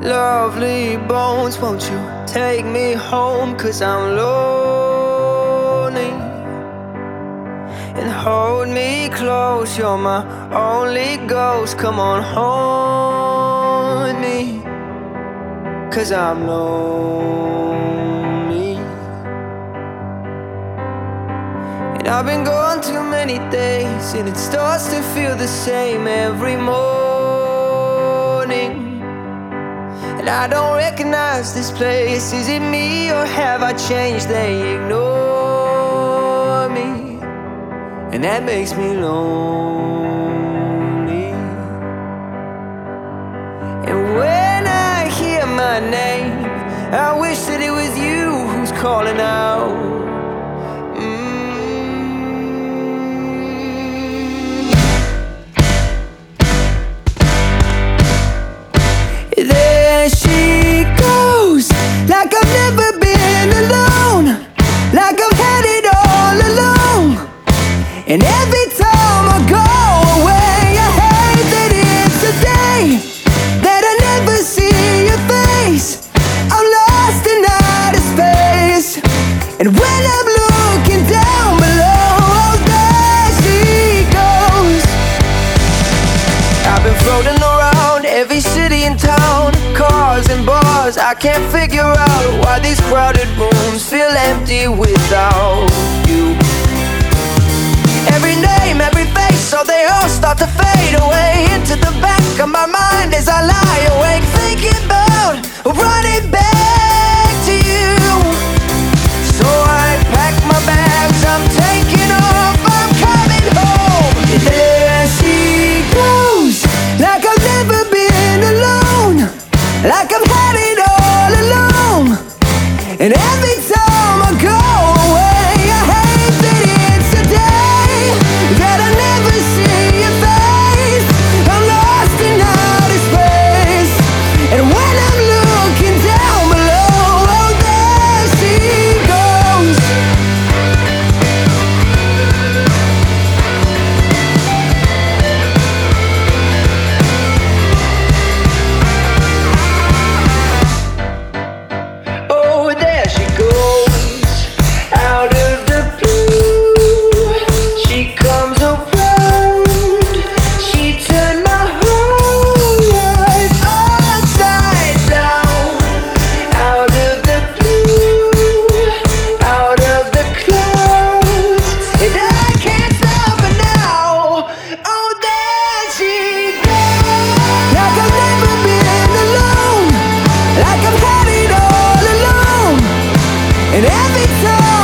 Lovely bones, won't you take me home? 'Cause I'm lonely. And hold me close, you're my only ghost. Come on, haunt me, 'cause I'm lonely. And I've been gone too many days, and it starts to feel the same every morning. And I don't recognize this place. Is it me or have I changed? They ignore me, and that makes me lonely. And when I hear my name, I wish that it was you who's calling out. There she goes, like I've never been alone, like I've had it all along. And every time I go away, I hate that it's a day that I never see your face. I'm lost in outer space, and when I'm looking down below, oh, there she goes. I've been floating around every city and town, cars and bars. I can't figure out why these crowded rooms feel empty without you. Every name, every face, so they all start to fade away into the back of my mind as I lie awake, thinking about running back to you. So I pack my bags, I'm taking off, I'm coming home. There she goes, like I've never been alone, like I've had it all along. And every time I go away, I hate that it's a day that I never see your face. I'm lost in outer space, and when I'm looking down below, oh, there she goes. Oh, there she goes, out of the blue. She comes around, she turned my whole life upside down. Out of the blue, out of the clouds, and I can't stop her now. Oh, there she goes, like I've never been alone, like I've had it all along. And every time